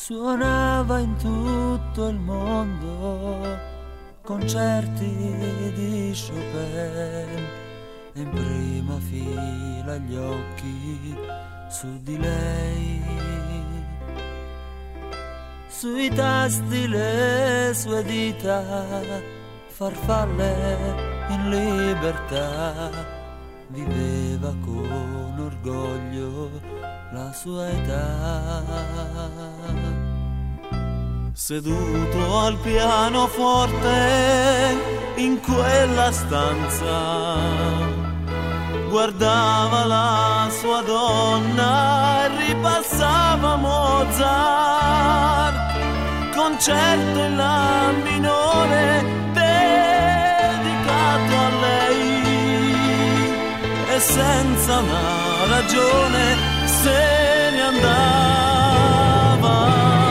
Suonava in tutto il mondo concerti di Chopin e in prima fila gli occhi su di lei. Sui tasti le sue dita, farfalle in libertà, viveva con orgoglio la sua età. Seduto al pianoforte in quella stanza, guardava la sua donna e ripassava Mozart, concerto in la minore dedicato a lei, e senza una ragione se ne andava.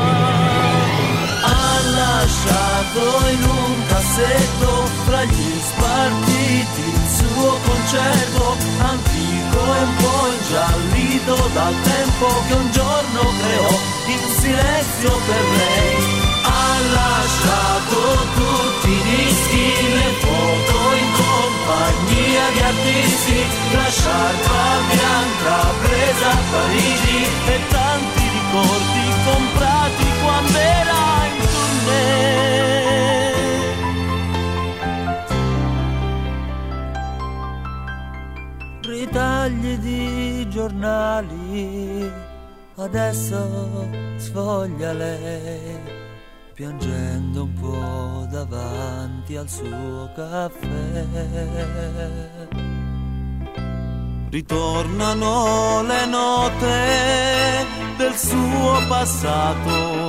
Ha lasciato in un cassetto fra gli spartiti il suo concerto antico e un po' ingiallito dal tempo che un giorno creò in silenzio per lei. Ha lasciato tutti i dischi, le foto in compagnia di artisti, la sciarpa bianca presa a Parigi e tanti ricordi comprati quando era in tournée. Ritagli di giornali, adesso sfoglia lei, piangendo un po' davanti al suo caffè. Ritornano le note del suo passato,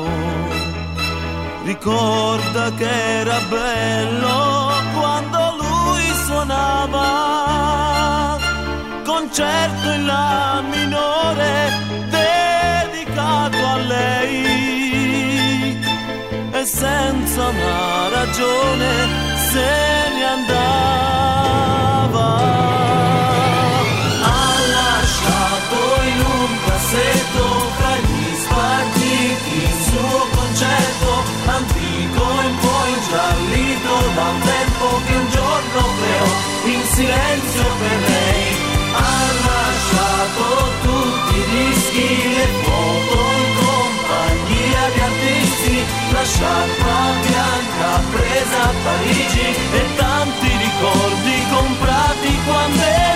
ricorda che era bello quando lui suonava, concerto in la minore dedicato a lei, e senza una ragione se ne andava. Ha lasciato in un cassetto fra gli spartiti il suo concerto antico e un po' ingiallito da un tempo che un giorno creò in silenzio per lei. Ha lasciato tutti i dischi, le foto in compagnia di artisti, la sciarpa bianca presa a Parigi e tanti ricordi comprati quando